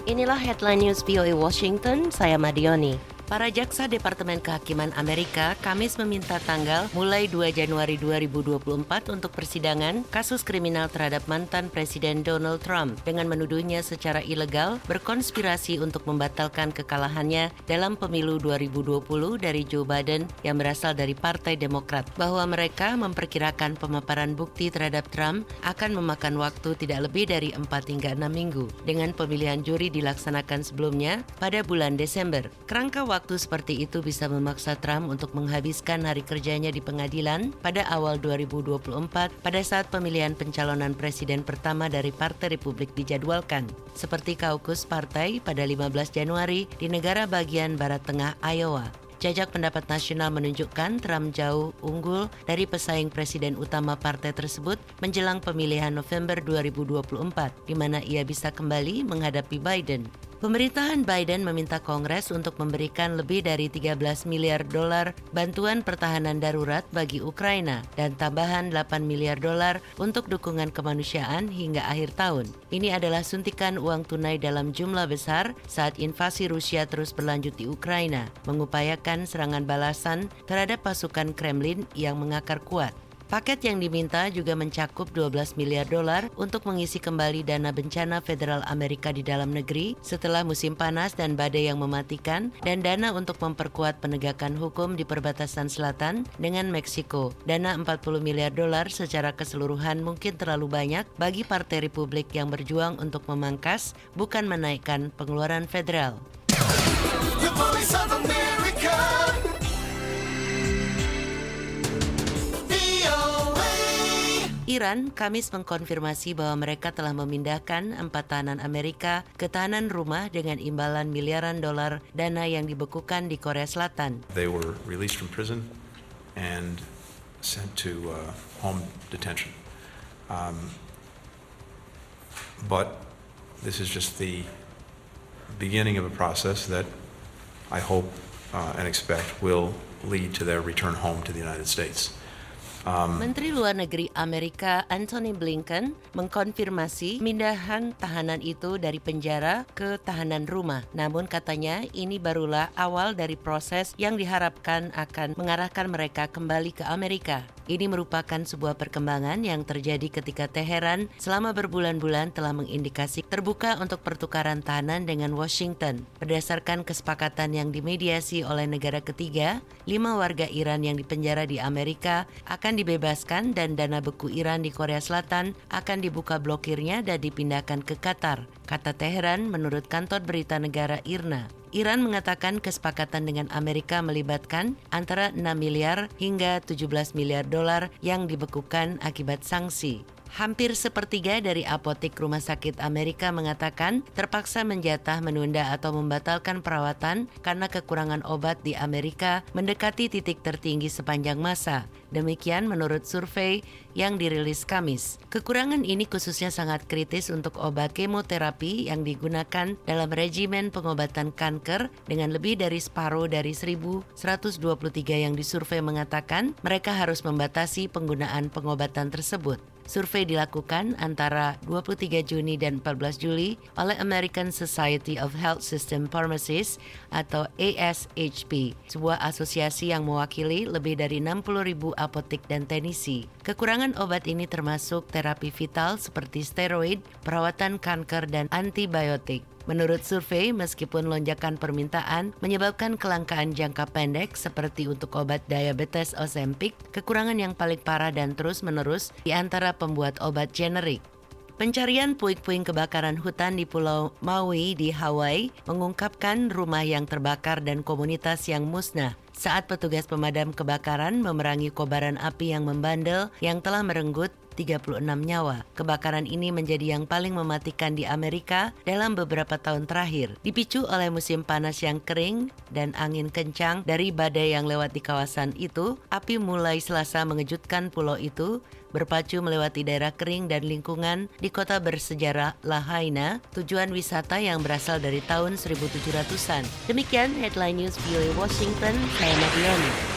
Inilah headline news VOA Washington, saya Madioni. Para jaksa Departemen Kehakiman Amerika Kamis meminta tanggal mulai 2 Januari 2024 untuk persidangan kasus kriminal terhadap mantan Presiden Donald Trump dengan menuduhnya secara ilegal berkonspirasi untuk membatalkan kekalahannya dalam pemilu 2020 dari Joe Biden yang berasal dari Partai Demokrat, bahwa mereka memperkirakan pemaparan bukti terhadap Trump akan memakan waktu tidak lebih dari 4 hingga 6 minggu dengan pemilihan juri dilaksanakan sebelumnya pada bulan Desember. Kerangka waktu seperti itu bisa memaksa Trump untuk menghabiskan hari kerjanya di pengadilan pada awal 2024 pada saat pemilihan pencalonan presiden pertama dari Partai Republik dijadwalkan, seperti kaukus partai pada 15 Januari di negara bagian barat tengah Iowa. Jajak pendapat nasional menunjukkan Trump jauh unggul dari pesaing presiden utama partai tersebut menjelang pemilihan November 2024, di mana ia bisa kembali menghadapi Biden. Pemerintahan Biden meminta Kongres untuk memberikan lebih dari 13 miliar dolar bantuan pertahanan darurat bagi Ukraina dan tambahan 8 miliar dolar untuk dukungan kemanusiaan hingga akhir tahun. Ini adalah suntikan uang tunai dalam jumlah besar saat invasi Rusia terus berlanjut di Ukraina, mengupayakan serangan balasan terhadap pasukan Kremlin yang mengakar kuat. Paket yang diminta juga mencakup 12 miliar dolar untuk mengisi kembali dana bencana federal Amerika di dalam negeri setelah musim panas dan badai yang mematikan, dan dana untuk memperkuat penegakan hukum di perbatasan selatan dengan Meksiko. Dana 40 miliar dolar secara keseluruhan mungkin terlalu banyak bagi Partai Republik yang berjuang untuk memangkas, bukan menaikkan pengeluaran federal. The Voice of America. Iran Kamis mengkonfirmasi bahwa mereka telah memindahkan 4 tahanan Amerika ke tahanan rumah dengan imbalan miliaran dolar dana yang dibekukan di Korea Selatan. They were released from prison and sent to home detention. But this is just the beginning of a process that I hope and expect will lead to their return home to the United States. Menteri Luar Negeri Amerika Antony Blinken mengkonfirmasi pemindahan tahanan itu dari penjara ke tahanan rumah. Namun katanya ini barulah awal dari proses yang diharapkan akan mengarahkan mereka kembali ke Amerika. Ini merupakan sebuah perkembangan yang terjadi ketika Teheran selama berbulan-bulan telah mengindikasi terbuka untuk pertukaran tahanan dengan Washington. Berdasarkan kesepakatan yang dimediasi oleh negara ketiga, 5 warga Iran yang dipenjara di Amerika akan dibebaskan dan dana beku Iran di Korea Selatan akan dibuka blokirnya dan dipindahkan ke Qatar, kata Teheran menurut kantor berita negara IRNA. Iran mengatakan kesepakatan dengan Amerika melibatkan antara 6 miliar hingga 17 miliar dolar yang dibekukan akibat sanksi. Hampir sepertiga dari apotek rumah sakit Amerika mengatakan terpaksa menjatah, menunda atau membatalkan perawatan karena kekurangan obat di Amerika mendekati titik tertinggi sepanjang masa. Demikian menurut survei yang dirilis Kamis. Kekurangan ini khususnya sangat kritis untuk obat kemoterapi yang digunakan dalam regimen pengobatan kanker, dengan lebih dari separuh dari 1.123 yang disurvei mengatakan mereka harus membatasi penggunaan pengobatan tersebut. Survei dilakukan antara 23 Juni dan 14 Juli oleh American Society of Health System Pharmacists atau ASHP, sebuah asosiasi yang mewakili lebih dari 60.000 apotek dan teknisi. Kekurangan obat ini termasuk terapi vital seperti steroid, perawatan kanker, dan antibiotik. Menurut survei, meskipun lonjakan permintaan menyebabkan kelangkaan jangka pendek seperti untuk obat diabetes Ozempic, kekurangan yang paling parah dan terus-menerus di antara pembuat obat generik. Pencarian puing-puing kebakaran hutan di Pulau Maui di Hawaii mengungkapkan rumah yang terbakar dan komunitas yang musnah saat petugas pemadam kebakaran memerangi kobaran api yang membandel yang telah merenggut 36 nyawa. Kebakaran ini menjadi yang paling mematikan di Amerika dalam beberapa tahun terakhir. Dipicu oleh musim panas yang kering dan angin kencang dari badai yang lewat di kawasan itu, api mulai Selasa mengejutkan pulau itu, berpacu melewati daerah kering dan lingkungan di kota bersejarah Lahaina, tujuan wisata yang berasal dari tahun 1700-an. Demikian headline news VOA Washington, saya Madioni.